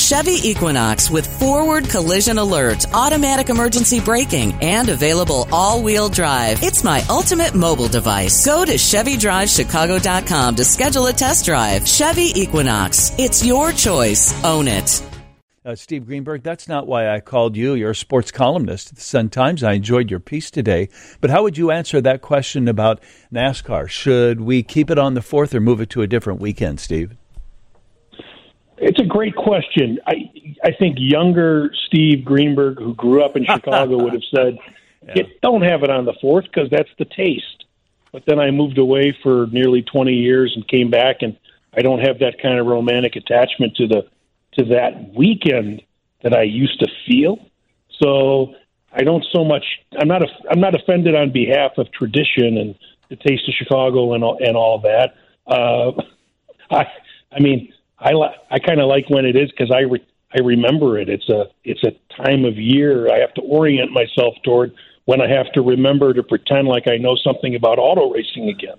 Chevy Equinox with forward collision alert, automatic emergency braking, and available all-wheel drive. It's my ultimate mobile device. Go to ChevyDriveChicago.com to schedule a test drive. Chevy Equinox. It's your choice. Own it. Steve Greenberg, that's not why I called you. You're a sports columnist at the Sun-Times. I enjoyed your piece today. But how would you answer that question about NASCAR? Should we keep it on the 4th or move it to a different weekend, Steve? It's a great question. I think younger Steve Greenberg, who grew up in Chicago, would have said, don't have it on the 4th because that's the taste. But then I moved away for nearly 20 years and came back, and I don't have that kind of romantic attachment to that weekend that I used to feel. So I don't so much. I'm not offended on behalf of tradition and the taste of Chicago and all that. I kind of like when it is because I remember it. It's a time of year I have to orient myself toward when I have to remember to pretend like I know something about auto racing again.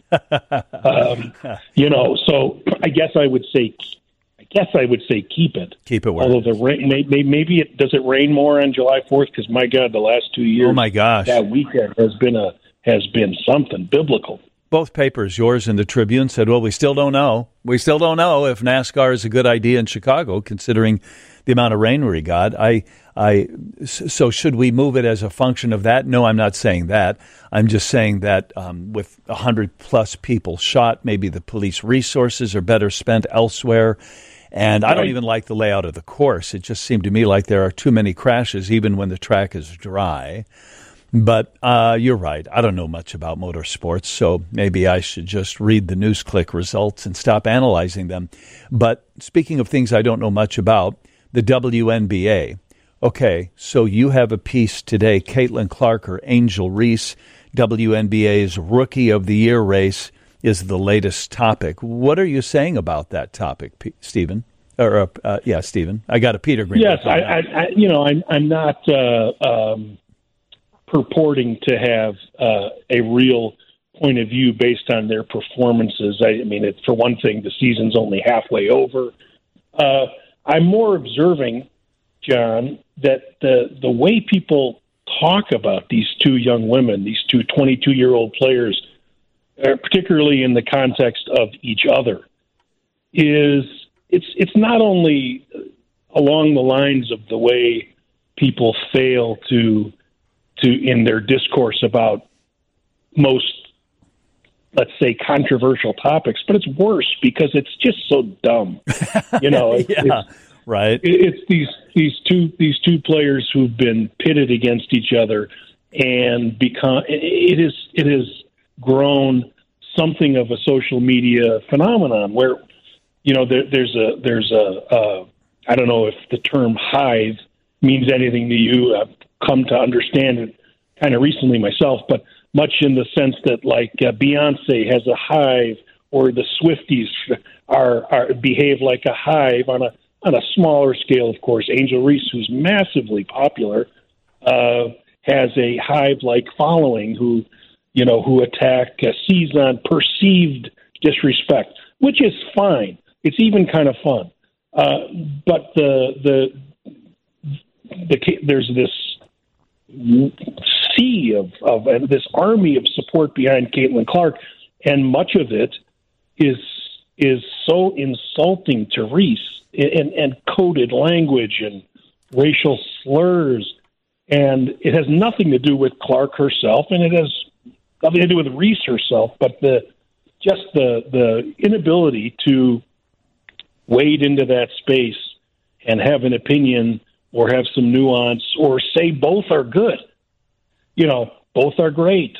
So I guess I would say keep it. Keep it where although it is. The rain, maybe does it rain more on July 4th? Because my God, the last 2 years, oh my gosh, that weekend has been something biblical. Both papers, yours and the Tribune, said, well, we still don't know. We still don't know if NASCAR is a good idea in Chicago, considering the amount of rain we got. So should we move it as a function of that? No, I'm not saying that. I'm just saying that with 100-plus people shot, maybe the police resources are better spent elsewhere. And I don't even like the layout of the course. It just seemed to me like there are too many crashes, even when the track is dry. But you're right. I don't know much about motorsports, so maybe I should just read the NewsClick results and stop analyzing them. But speaking of things I don't know much about, the WNBA. Okay, so you have a piece today, Caitlin Clark or Angel Reese, WNBA's Rookie of the Year race is the latest topic. What are you saying about that topic, Stephen? Stephen. I got a Peter Green. Yes, I'm not purporting to have a real point of view based on their performances. For one thing, the season's only halfway over. I'm more observing, John, that the way people talk about these two young women, these two 22-year-old players, particularly in the context of each other, it's not only along the lines of the way people fail to in their discourse about most, let's say, controversial topics, but it's worse because it's just so dumb. Right. It's these two players who've been pitted against each other and it has grown something of a social media phenomenon where there's a I don't know if the term hive means anything to you. I've come to understand it kind of recently myself, but much in the sense that like Beyonce has a hive, or the Swifties are behave like a hive on a smaller scale. Of course, Angel Reese, who's massively popular, has a hive-like following who attack, seize on perceived disrespect, which is fine. It's even kind of fun. But there's this sea of this army of support behind Caitlin Clark, and much of it is so insulting to Reese and coded language and racial slurs, and it has nothing to do with Clark herself, and it has nothing to do with Reese herself, but the inability to wade into that space and have an opinion or have some nuance or say both are good. Both are great.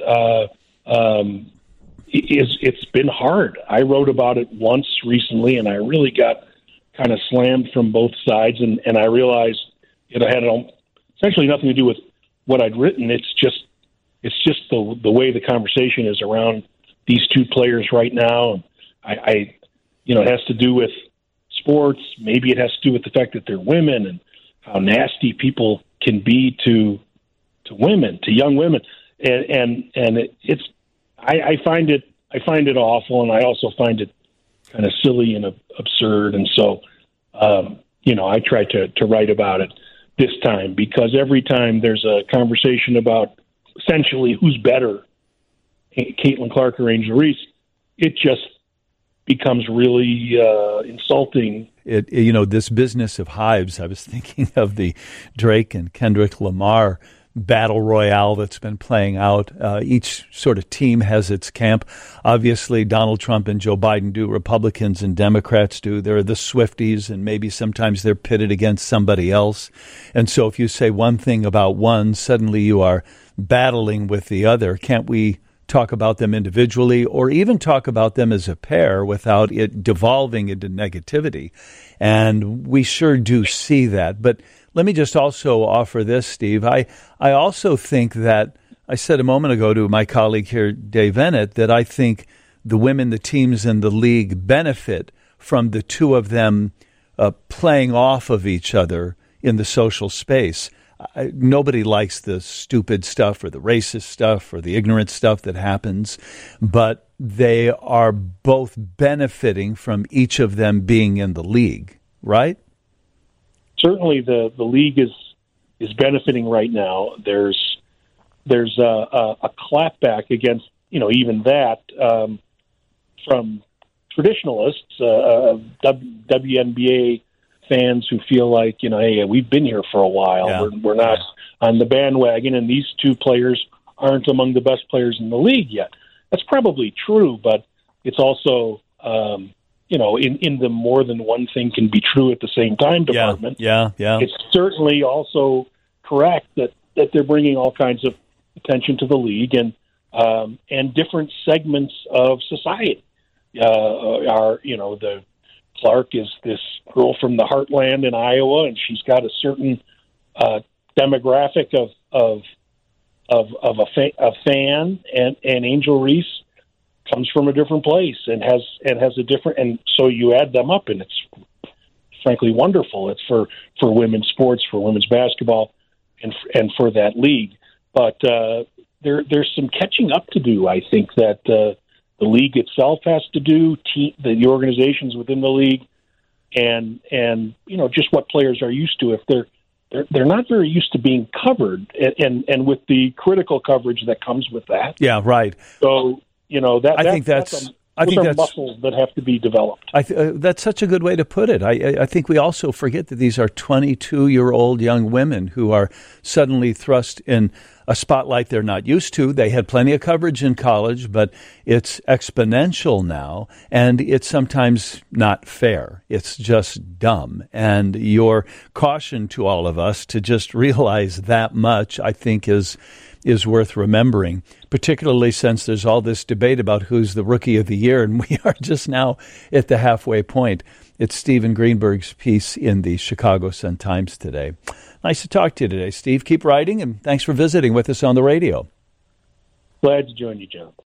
It's been hard. I wrote about it once recently, and I really got kind of slammed from both sides, and I realized it had essentially nothing to do with what I'd written. It's just the way the conversation is around these two players right now. It has to do with sports. Maybe it has to do with the fact that they're women and how nasty people can be to women, to young women, and I find it awful, and I also find it kind of silly and absurd, and so I try to write about it this time, because every time there's a conversation about essentially who's better, Caitlin Clark or Angel Reese, it just becomes really insulting. This business of hives, I was thinking of the Drake and Kendrick Lamar battle royale that's been playing out. Each sort of team has its camp. Obviously, Donald Trump and Joe Biden do. Republicans and Democrats do. There are the Swifties, and maybe sometimes they're pitted against somebody else. And so if you say one thing about one, suddenly you are battling with the other. Can't we talk about them individually, or even talk about them as a pair without it devolving into negativity? And we sure do see that. But let me just also offer this, Steve. I also think that, I said a moment ago to my colleague here, Dave Ennett, that I think the women, the teams in the league benefit from the two of them playing off of each other in the social space. Nobody likes the stupid stuff or the racist stuff or the ignorant stuff that happens, but they are both benefiting from each of them being in the league, right? Certainly, the league is benefiting right now. There's a clapback against even that from traditionalists, WNBA fans who feel like hey, we've been here for a while. Yeah. We're not on the bandwagon, and these two players aren't among the best players in the league yet. That's probably true, but it's also in the more than one thing can be true at the same time department. Yeah. It's certainly also correct that they're bringing all kinds of attention to the league and different segments of society. The Clark is this girl from the heartland in Iowa, and she's got a certain demographic of a fan, and Angel Reese comes from a different place and has a different, and so you add them up, and it's frankly wonderful. It's for women's sports, for women's basketball, and for that league. But there's some catching up to do. I think that the league itself has to do, the organizations within the league, and just what players are used to. If they're not very used to being covered, and with the critical coverage that comes with that. Yeah, right. So I think that's muscles that have to be developed. That's such a good way to put it. I think we also forget that these are 22-year-old young women who are suddenly thrust in a spotlight they're not used to. They had plenty of coverage in college, but it's exponential now, and it's sometimes not fair. It's just dumb. And your caution to all of us to just realize that much, I think, is worth remembering, particularly since there's all this debate about who's the rookie of the year, and we are just now at the halfway point. It's Stephen Greenberg's piece in the Chicago Sun-Times today. Nice to talk to you today, Steve. Keep writing, and thanks for visiting with us on the radio. Glad to join you, John.